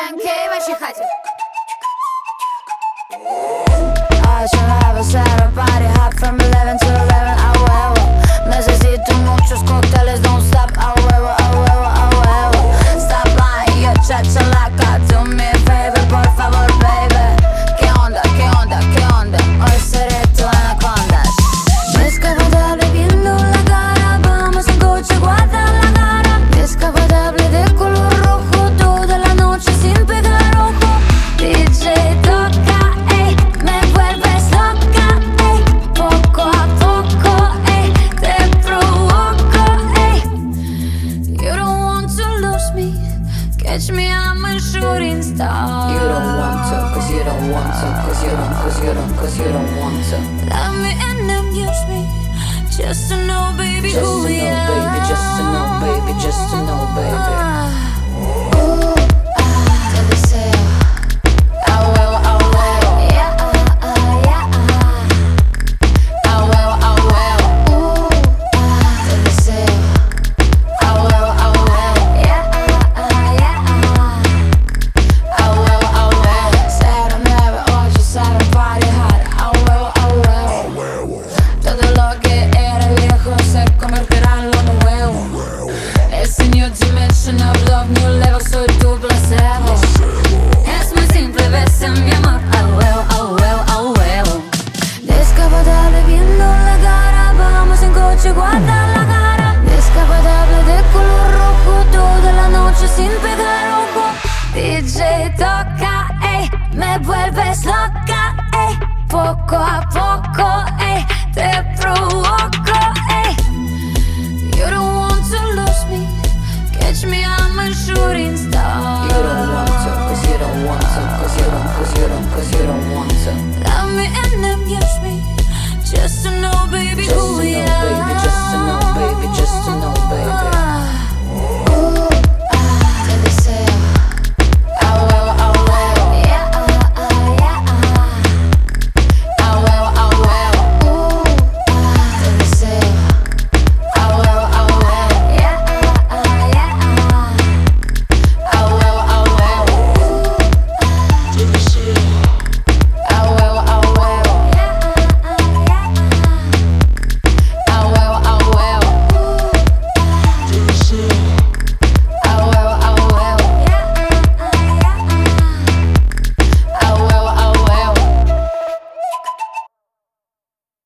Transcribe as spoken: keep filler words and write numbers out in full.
П'янки в вашій хаті. I should have a set up party hot from eleven to eleven. A huevo, necesito muchos cócteles, don't stop. A huevo, a huevo, a huevo. Stop by y echacha laca. Do me a favor, por favor, baby. ¿Qué onda, qué onda, qué onda? Hoy seré tu anaconda. Descapotable viendo la cara, vamos en coche, guarda la cara. Descapotable de color rojo, toda la noche sin pegar ojo. D J toca, ey, me vuelves loca, ey. Poco a poco, ey, te provoco, ey. You don't want to lose me, catch me, I'm a shooting star. You don't want to, cause you don't want to, cause you don't, cause you don't, cause you don't want to. Love me and amuse me, just to know, baby, Just who to we know, are. baby, just to know, baby, just to know, baby. Ooh, ah, te deseo. A huevo, a huevo. Yeah, ah, ah, yeah, ah. A huevo, a huevo. Ooh, ah, te deseo. A huevo, a huevo. Yeah, ah, ah, yeah, ah. A huevo, a huevo. cero nueve ocho, cero party hard. A huevo, a huevo. Todo lo que era viejo se convertirá en lo nuevo. Es a new dimension of love, new level, soy tu placebo. Es muy simple, ves en mi amor. A huevo, a huevo, a huevo. Descapotable viendo la cara, vamos en coche, guarda la cara. Descapotable de color rojo, toda la noche sin pegar ojo. D J toca, ey, me vuelves loca, ey. Poco a poco, ey, te provoco, ey. You don't want to lose me, catch me, I'm a shooting star. You don't want to, cause you don't want to, cause you don't, cause you don't, cause you don't want to. Love me and amuse me, just to know, baby, Just who to we know, are. baby, just to know, baby, just